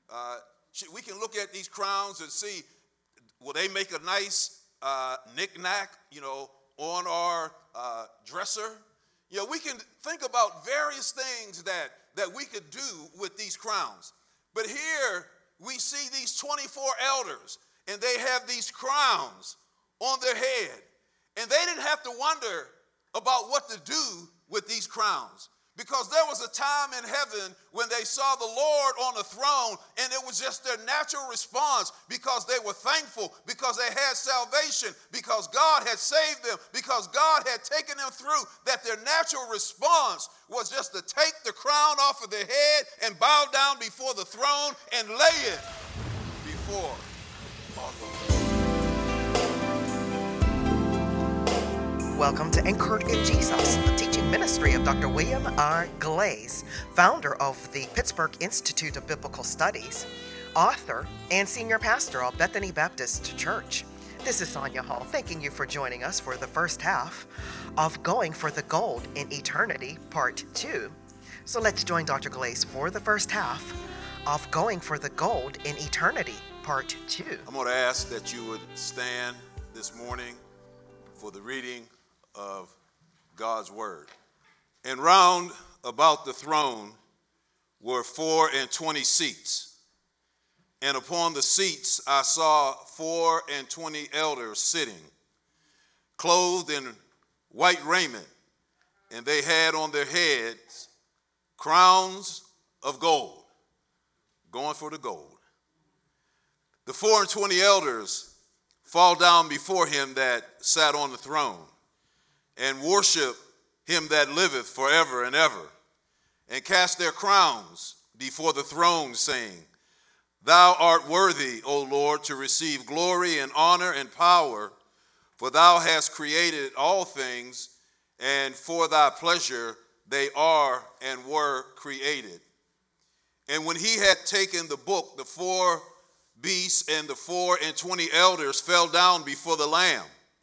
We can look at these crowns and see, will they make a nice knick-knack, on our dresser? We can think about various things that we could do with these crowns. But here we see these 24 elders, and they have these crowns on their head. And they didn't have to wonder about what to do with these crowns, because there was a time in heaven when they saw the Lord on the throne, and it was just their natural response, because they were thankful, because they had salvation, because God had saved them, because God had taken them through, that their natural response was just to take the crown off of their head and bow down before the throne and lay it before our Lord. Welcome to Anchored in Jesus, the teaching ministry of Dr. William R. Glaze, founder of the Pittsburgh Institute of Biblical Studies, author, and senior pastor of Bethany Baptist Church. This is Sonia Hall, thanking you for joining us for the first half of Going for the Gold in Eternity, Part 2. So let's join Dr. Glaze for the first half of Going for the Gold in Eternity, Part 2. I'm going to ask that you would stand this morning for the reading of God's word. And round about the throne were 24 seats. And upon the seats I saw 24 elders sitting, clothed in white raiment, and they had on their heads crowns of gold. Going for the gold. The 24 elders fall down before him that sat on the throne, and worship him that liveth forever and ever, and cast their crowns before the throne, saying, Thou art worthy, O Lord, to receive glory and honor and power, for thou hast created all things, and for thy pleasure they are and were created. And when he had taken the book, the 4 beasts and the 24 elders fell down before the Lamb,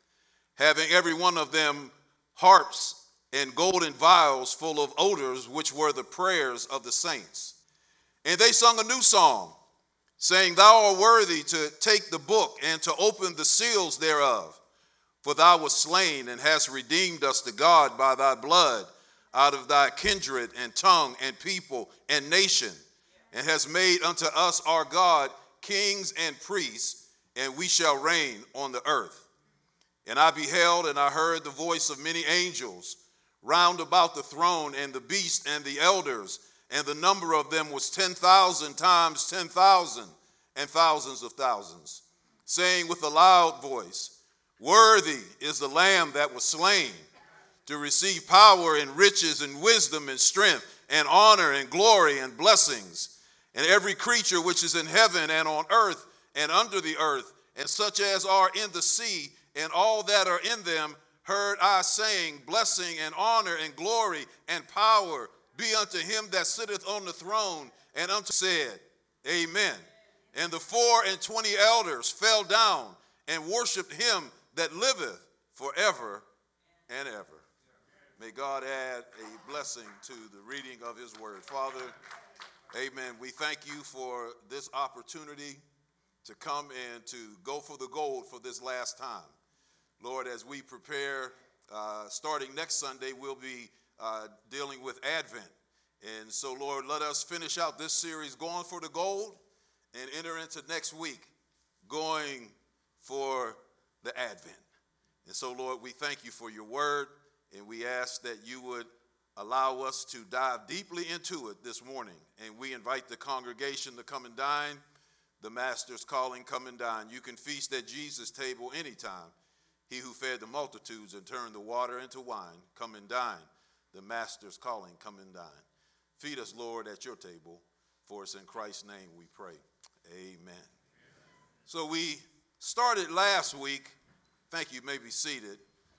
having every one of them harps and golden vials full of odors, which were the prayers of the saints. And they sung a new song, saying, Thou art worthy to take the book and to open the seals thereof. For thou wast slain and hast redeemed us to God by thy blood out of thy kindred and tongue and people and nation, and hast made unto us our God kings and priests, and we shall reign on the earth. And I beheld, and I heard the voice of many angels round about the throne, and the beast and the elders, and the number of them was 10,000 times 10,000, and thousands of thousands, saying with a loud voice, Worthy is the Lamb that was slain, to receive power and riches and wisdom and strength and honor and glory and blessings. And every creature which is in heaven and on earth and under the earth, and such as are in the sea, and all that are in them, heard I saying, Blessing and honor and glory and power be unto him that sitteth on the throne, and unto said, Amen. And the 24 elders fell down and worshiped him that liveth forever and ever. May God add a blessing to the reading of his word. Father, amen. We thank you for this opportunity to come and to go for the gold for this last time. Lord, as we prepare, starting next Sunday, we'll be dealing with Advent. And so, Lord, let us finish out this series, Going for the Gold, and enter into next week, Going for the Advent. And so, Lord, we thank you for your word, and we ask that you would allow us to dive deeply into it this morning. And we invite the congregation to come and dine. The Master's calling, come and dine. You can feast at Jesus' table anytime. He who fed the multitudes and turned the water into wine, come and dine. The Master's calling, come and dine. Feed us, Lord, at your table. For it's in Christ's name we pray. Amen. So we started last week, thank you, may be seated,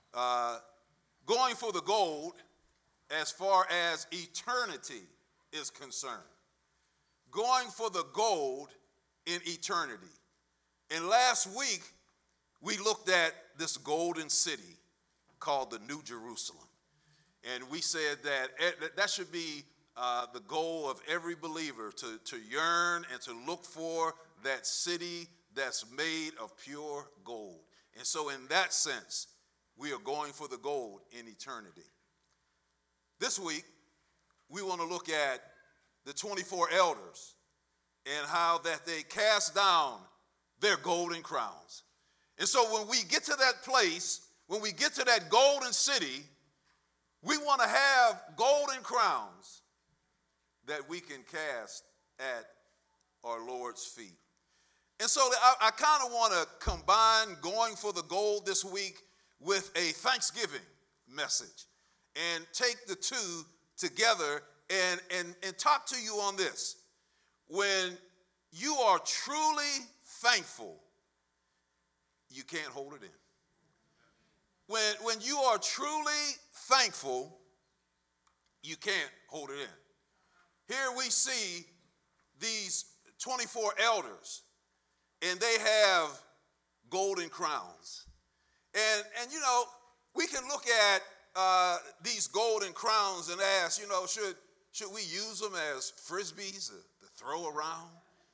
going for the gold as far as eternity is concerned. Going for the gold in eternity. And last week, we looked at this golden city called the New Jerusalem. And we said that should be the goal of every believer to yearn and to look for that city that's made of pure gold. And so in that sense, we are going for the gold in eternity. This week, we want to look at the 24 elders and how that they cast down their golden crowns. And so when we get to that place, when we get to that golden city, we want to have golden crowns that we can cast at our Lord's feet. And so I kind of want to combine going for the gold this week with a Thanksgiving message and take the two together and talk to you on this. When you are truly thankful, you can't hold it in. When you are truly thankful, you can't hold it in. Here we see these 24 elders, and they have golden crowns. And you know, we can look at these golden crowns and ask, you know, should we use them as frisbees to throw around?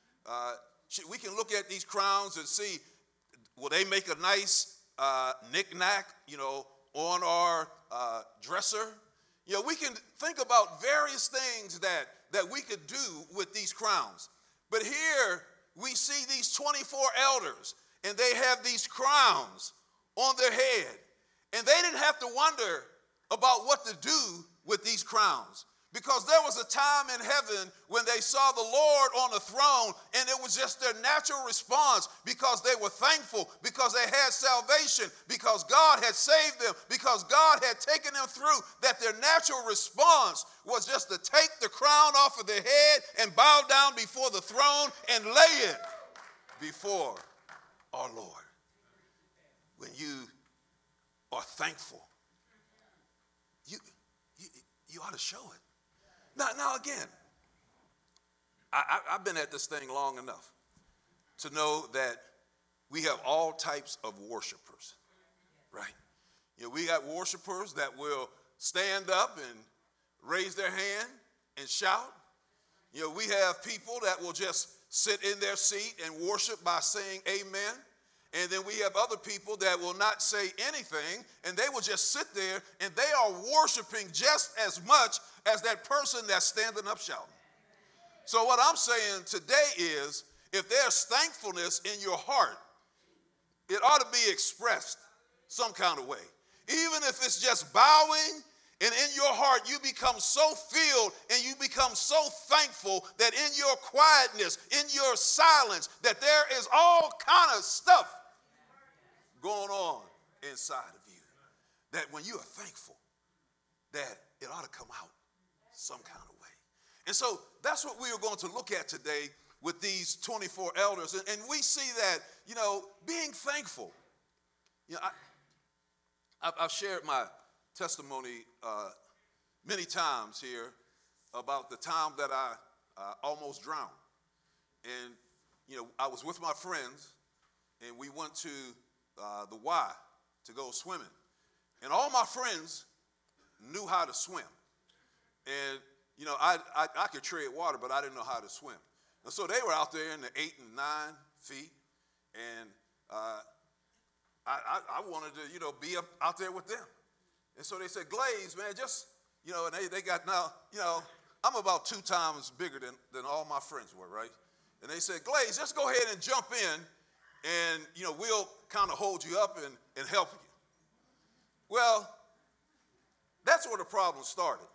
We can look at these crowns and see, will they make a nice knick-knack, you know, on our dresser? You know, we can think about various things that we could do with these crowns. But here we see these 24 elders, and they have these crowns on their head. And they didn't have to wonder about what to do with these crowns, because there was a time in heaven when they saw the Lord on the throne, and it was just their natural response, because they were thankful, because they had salvation, because God had saved them, because God had taken them through, that their natural response was just to take the crown off of their head and bow down before the throne and lay it before our Lord. When you are thankful, you ought to show it. Now again, I've been at this thing long enough to know that we have all types of worshipers, right? You know, we got worshipers that will stand up and raise their hand and shout. You know, we have people that will just sit in their seat and worship by saying amen. And then we have other people that will not say anything, and they will just sit there, and they are worshiping just as much as that person that's standing up shouting. So what I'm saying today is, if there's thankfulness in your heart, it ought to be expressed some kind of way. Even if it's just bowing, and in your heart you become so filled and you become so thankful that in your quietness, in your silence, that there is all kind of stuff going on inside of you, that when you are thankful, that it ought to come out some kind of way. And so that's what we are going to look at today with these 24 elders. And we see that, you know, being thankful. You know, I've shared my testimony many times here about the time that I almost drowned. And, you know, I was with my friends, and we went to the Y to go swimming. And all my friends knew how to swim. And, you know, I could tread water, but I didn't know how to swim. And so they were out there in the 8 and 9 feet. And I wanted to, you know, be out there with them. And so they said, Glaze, man, just, you know, and they got now, you know, I'm about 2 times bigger than all my friends were, right? And they said, Glaze, just go ahead and jump in, and, you know, we'll kind of hold you up and help you. Well, that's where the problem started.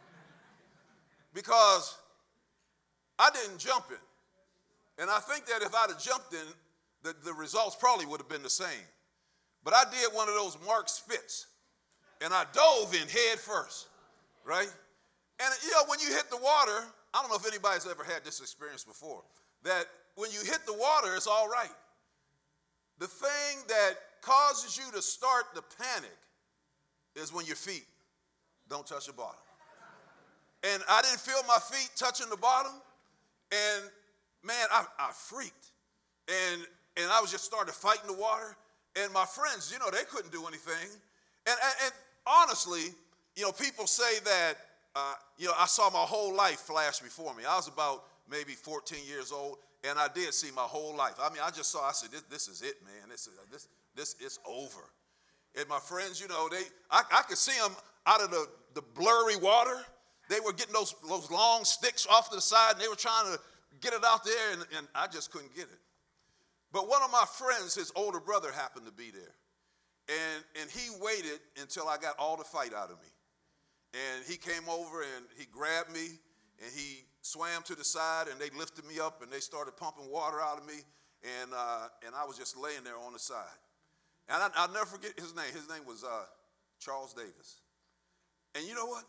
Because I didn't jump in. And I think that if I'd have jumped in, the results probably would have been the same. But I did one of those Mark Spitz, and I dove in head first, right? And, you know, when you hit the water, I don't know if anybody's ever had this experience before, that when you hit the water, it's all right. The thing that causes you to start the panic is when your feet don't touch the bottom. And I didn't feel my feet touching the bottom, and man, I freaked. And I was just started fighting the water, and my friends, you know, they couldn't do anything. And honestly, you know, people say that I saw my whole life flash before me. I was about maybe 14 years old, and I did see my whole life. I mean, I said, this is it, man. This is over. And my friends, I could see them out of the blurry water. They were getting those long sticks off to the side, and they were trying to get it out there, and I just couldn't get it. But one of my friends, his older brother, happened to be there. And he waited until I got all the fight out of me. And he came over and he grabbed me and he swam to the side, and they lifted me up and they started pumping water out of me. And I was just laying there on the side. And I'll never forget his name. His name was Charles Davis. And you know what?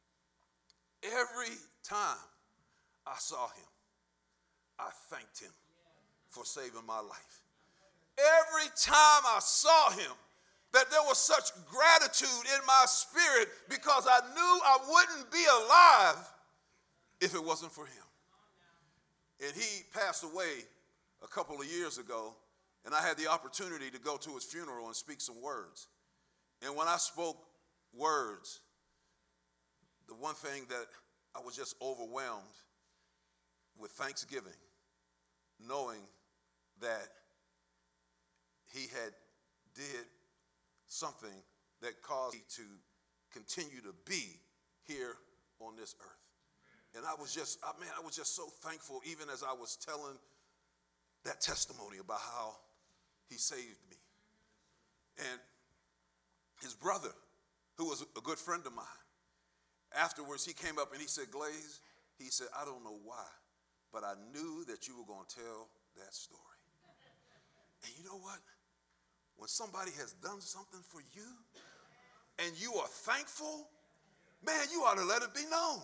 Every time I saw him, I thanked him for saving my life. Every time I saw him, that there was such gratitude in my spirit, because I knew I wouldn't be alive if it wasn't for him. And he passed away a couple of years ago, and I had the opportunity to go to his funeral and speak some words. And when I spoke words, the one thing that I was just overwhelmed with thanksgiving, knowing that he had did something that caused me to continue to be here on this earth. And I was just so thankful, even as I was telling that testimony about how he saved me. And his brother, who was a good friend of mine, afterwards he came up and he said, Glaze, he said, I don't know why, but I knew that you were going to tell that story. And you know what? When somebody has done something for you and you are thankful, man, you ought to let it be known.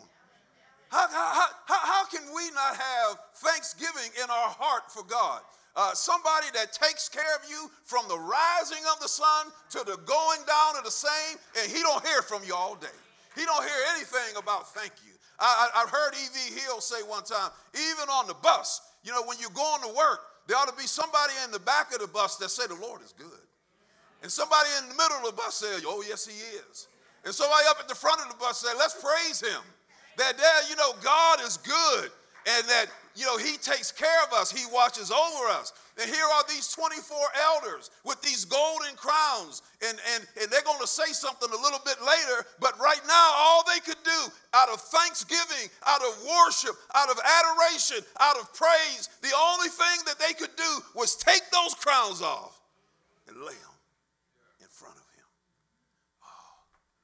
How can we not have thanksgiving in our heart for God? Somebody that takes care of you from the rising of the sun to the going down of the same, and he don't hear from you all day. He don't hear anything about thank you. I heard E.V. Hill say one time, even on the bus, when you're going to work, there ought to be somebody in the back of the bus that say the Lord is good. And somebody in the middle of the bus say, oh, yes, he is. And somebody up at the front of the bus say, let's praise him. That God is good, and that, he takes care of us. He watches over us. And here are these 24 elders with these golden crowns, and they're going to say something a little bit later, but right now, all they could do out of thanksgiving, out of worship, out of adoration, out of praise, the only thing that they could do was take those crowns off and lay them in front of him. Oh,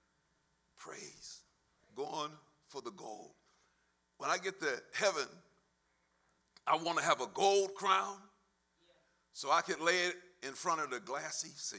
praise. Going for the gold. When I get to heaven, I want to have a gold crown so I can lay it in front of the glassy sea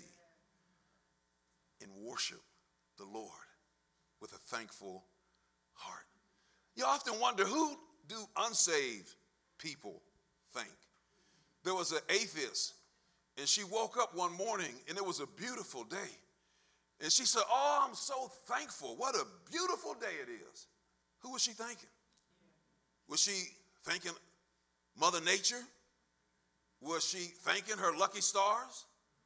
and worship the Lord with a thankful heart. You often wonder, who do unsaved people think? There was an atheist, and she woke up one morning, and it was a beautiful day. And she said, oh, I'm so thankful. What a beautiful day it is. Who was she thanking? Was she thanking Mother Nature? Was she thanking her lucky stars?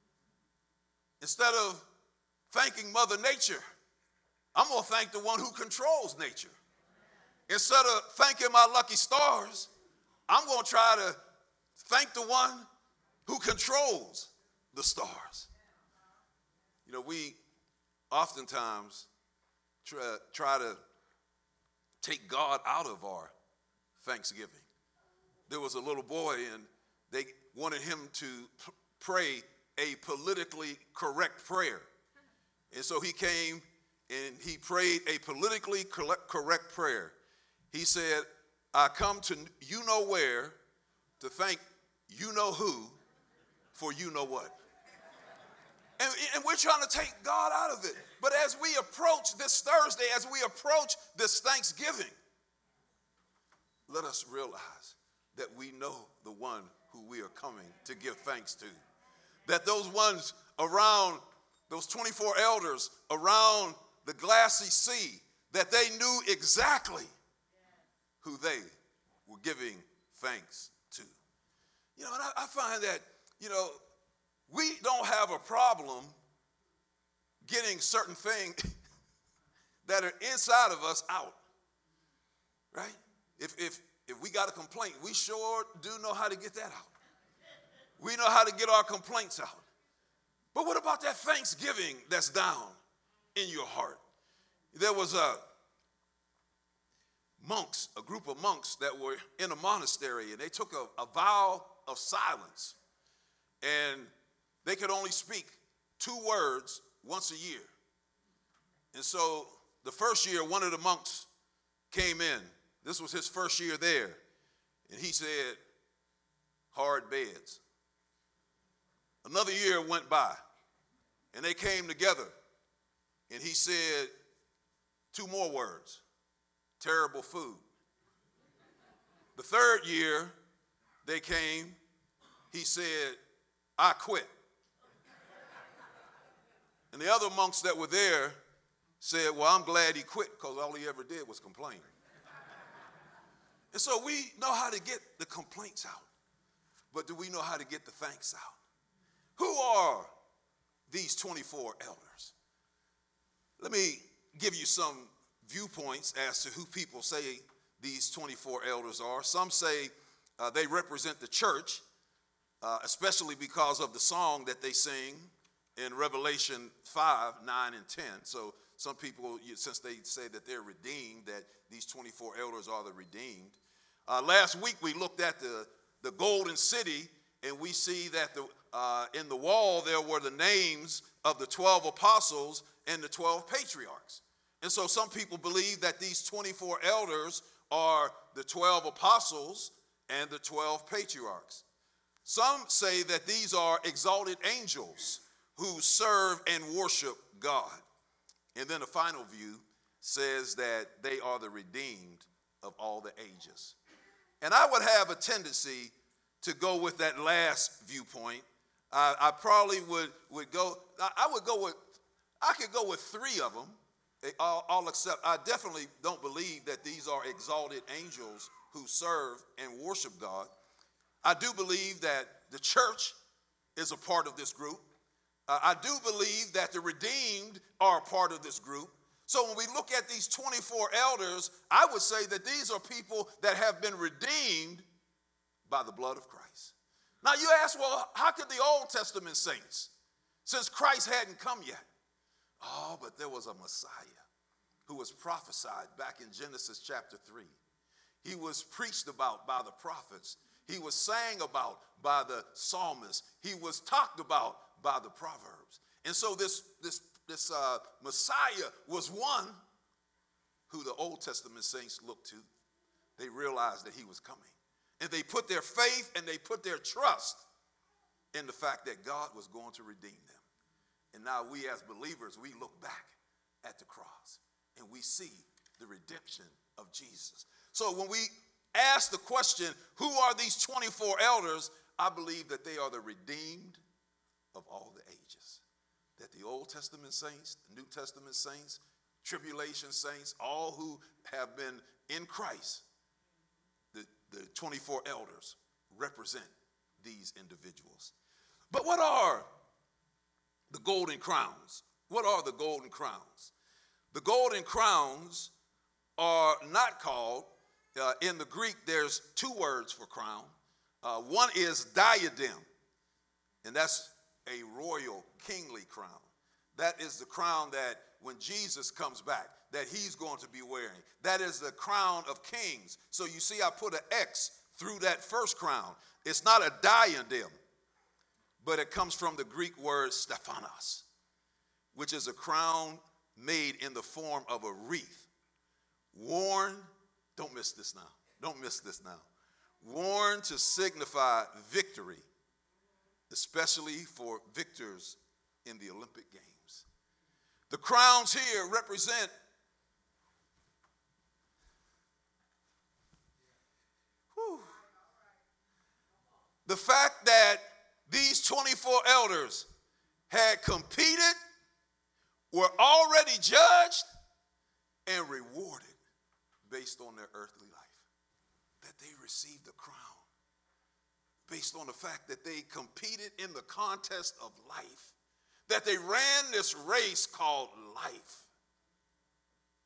Instead of thanking Mother Nature, I'm going to thank the one who controls nature. Instead of thanking my lucky stars, I'm going to try to thank the one who controls the stars. We oftentimes try to take God out of our thanksgiving. There was a little boy, and they wanted him to pray a politically correct prayer. And so he came and he prayed a politically correct prayer. He said, I come to you know where to thank you know who for you know what. And we're trying to take God out of it. But as we approach this Thursday, as we approach this Thanksgiving, let us realize that we know the one who we are coming to give thanks to. That those ones around, those 24 elders around the glassy sea, that they knew exactly who they were giving thanks to. And I find that, we don't have a problem getting certain things that are inside of us out, right? If we got a complaint, we sure do know how to get that out. We know how to get our complaints out. But what about that thanksgiving that's down in your heart? There was a group of monks that were in a monastery, and they took a vow of silence. And they could only speak 2 words once a year. And so the first year, one of the monks came in. This was his first year there. And he said, hard beds. Another year went by, and they came together. And he said 2 more words, terrible food. The third year they came, he said, I quit. And the other monks that were there said, well, I'm glad he quit, because all he ever did was complain. And so we know how to get the complaints out, but do we know how to get the thanks out? Who are these 24 elders? Let me give you some viewpoints as to who people say these 24 elders are. Some say they represent the church, especially because of the song that they sing in Revelation 5, 9, and 10. So some people, since they say that they're redeemed, that these 24 elders are the redeemed. Last week we looked at the golden city, and we see that in the wall there were the names of the 12 apostles and the 12 patriarchs. And so some people believe that these 24 elders are the 12 apostles and the 12 patriarchs. Some say that these are exalted angels who serve and worship God. And then the final view says that they are the redeemed of all the ages. And I would have a tendency to go with that last viewpoint. I probably would go, I could go with 3 of them. I'll accept. I definitely don't believe that these are exalted angels who serve and worship God. I do believe that the church is a part of this group. I do believe that the redeemed are a part of this group. So when we look at these 24 elders, I would say that these are people that have been redeemed by the blood of Christ. Now you ask, well, how could the Old Testament saints, since Christ hadn't come yet? Oh, but there was a Messiah who was prophesied back in Genesis chapter 3. He was preached about by the prophets. He was sang about by the psalmists. He was talked about by the Proverbs. And so this Messiah was one who the Old Testament saints looked to. They realized that he was coming. And they put their faith and they put their trust in the fact that God was going to redeem them. And now we as believers, we look back at the cross and we see the redemption of Jesus. So when we ask the question, who are these 24 elders? I believe that they are the redeemed of all the ages. That the Old Testament saints, the New Testament saints, tribulation saints, all who have been in Christ, the 24 elders represent these individuals. But what are the golden crowns? What are the golden crowns? The golden crowns are not called, in the Greek, there's 2 words for crown. One is diadem, and that's a royal kingly crown. That is the crown that when Jesus comes back, that he's going to be wearing. That is the crown of kings. So you see, I put an X through that first crown. It's not a diadem, but it comes from the Greek word Stephanos, which is a crown made in the form of a wreath, worn, don't miss this now, worn to signify victory, especially for victors in the Olympic Games. The crowns here represent the fact that these 24 elders had competed, were already judged, and rewarded based on their earthly life. That they received a crown based on the fact that they competed in the contest of life. That they ran this race called life.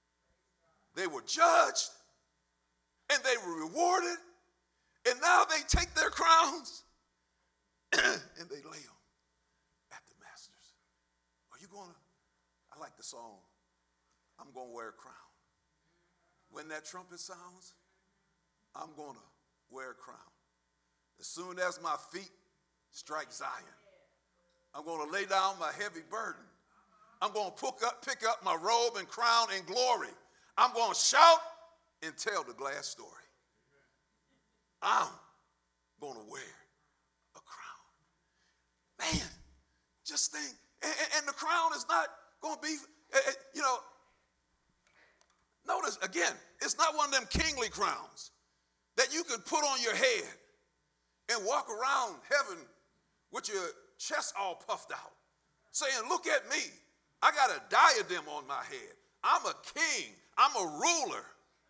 They were judged, and they were rewarded, and now they take their crowns and they lay them at the master's. Are you going to? I like the song, I'm going to wear a crown. When that trumpet sounds, I'm going to wear a crown. As soon as my feet strike Zion, I'm going to lay down my heavy burden. I'm going to pick up my robe and crown in glory. I'm going to shout and tell the glad story. I'm going to wear a crown. Man, just think. And the crown is not going to be, notice again, it's not one of them kingly crowns that you could put on your head and walk around heaven with your chest all puffed out, saying, look at me. I got a diadem on my head. I'm a king. I'm a ruler.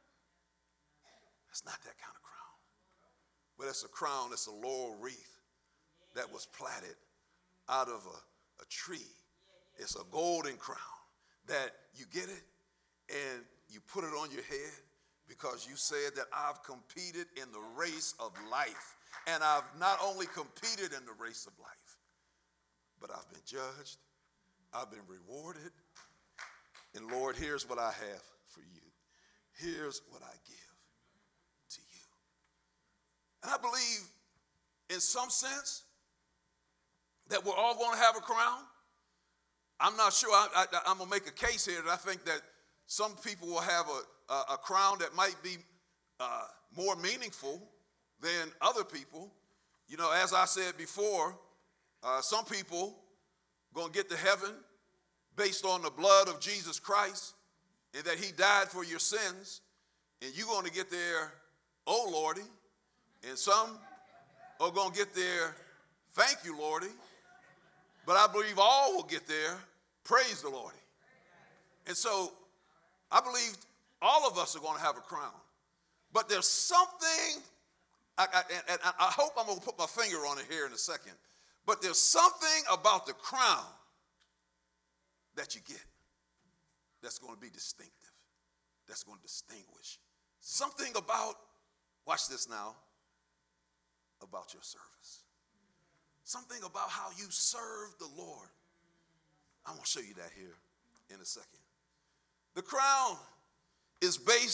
It's not that kind of crown. But it's a crown, it's a laurel wreath that was plaited out of a tree. It's a golden crown that you get it and you put it on your head because you said that I've competed in the race of life. And I've not only competed in the race of life, but I've been judged, I've been rewarded, and Lord, here's what I have for you. Here's what I give to you. And I believe in some sense that we're all going to have a crown. I'm not sure. I'm going to make a case here that I think that some people will have a crown that might be more meaningful than other people. You know, as I said before, some people going to get to heaven based on the blood of Jesus Christ and that he died for your sins, and you're going to get there, oh Lordy, and some are going to get there, thank you Lordy, but I believe all will get there, praise the Lordy. And so I believe all of us are going to have a crown, but there's something, I hope I'm going to put my finger on it here in a second, but there's something about the crown that you get that's going to be distinctive, that's going to distinguish. Something about, watch this now, about your service. Something about how you serve the Lord. I'm going to show you that here in a second. The crown is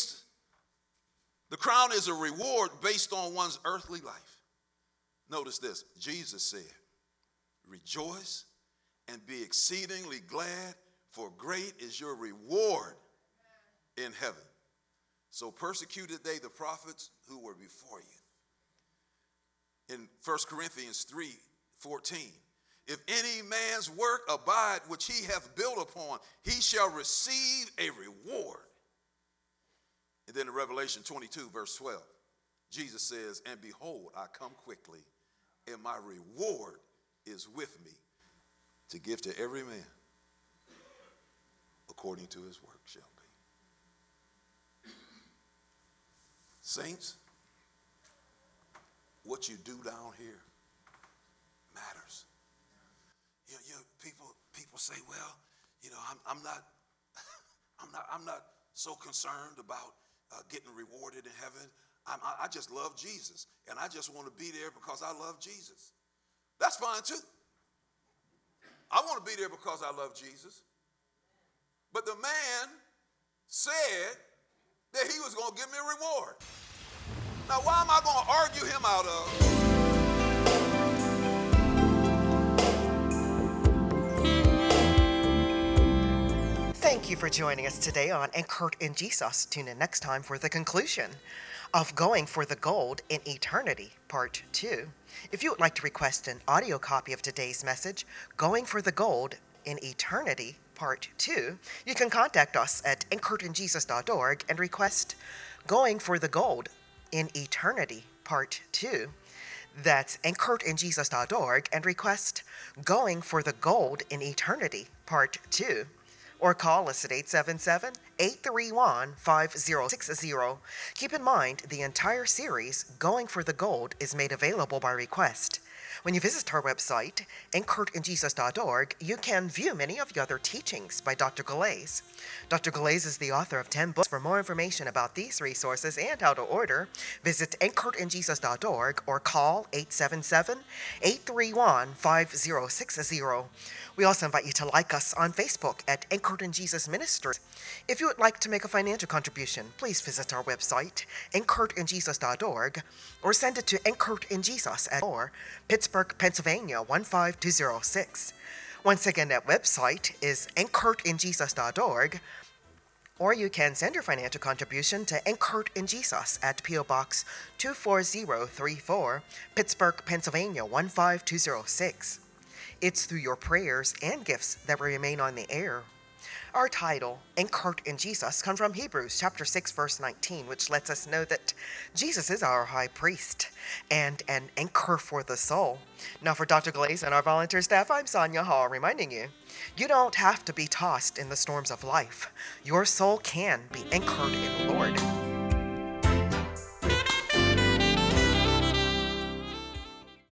a reward based on one's earthly life. Notice this, Jesus said, rejoice and be exceedingly glad, for great is your reward in heaven. So persecuted they the prophets who were before you. In 1 Corinthians 3:14, if any man's work abide which he hath built upon, he shall receive a reward. And then in Revelation 22, verse 12, Jesus says, and behold, I come quickly, and my reward is with me to give to every man according to his work shall be. Saints, what you do down here matters. People say, well, I'm not so concerned about getting rewarded in heaven. I just love Jesus, and I just want to be there because I love Jesus. That's fine too. I want to be there because I love Jesus. But the man said that he was going to give me a reward. Now, why am I going to argue him out of? Thank you for joining us today on Anchored in Jesus. Tune in next time for the conclusion of Going for the Gold in Eternity, Part 2. If you would like to request an audio copy of today's message, Going for the Gold in Eternity, Part 2, you can contact us at anchoredinjesus.org and request Going for the Gold in Eternity, Part 2. That's anchoredinjesus.org and request Going for the Gold in Eternity, Part 2. Or call us at 877-831-5060. Keep in mind, the entire series, Going for the Gold, is made available by request When you visit our website, anchoredinjesus.org, you can view many of the other teachings by Dr. Galais. Dr. Galais is the author of 10 books. For more information about these resources and how to order, visit anchoredinjesus.org or call 877-831-5060. We also invite you to like us on Facebook at Anchored in Jesus Ministries. If you would like to make a financial contribution, please visit our website, anchoredinjesus.org, or send it to Anchored in Jesus at Pittsburgh, Pennsylvania 15206. Once again, that website is anchoredinjesus.org, or you can send your financial contribution to Anchored in Jesus at P.O. Box 24034, Pittsburgh, Pennsylvania 15206. It's through your prayers and gifts that we remain on the air. Our title, Anchored in Jesus, comes from Hebrews chapter 6, verse 19, which lets us know that Jesus is our high priest and an anchor for the soul. Now for Dr. Galais and our volunteer staff, I'm Sonia Hall, reminding you, you don't have to be tossed in the storms of life. Your soul can be anchored in the Lord.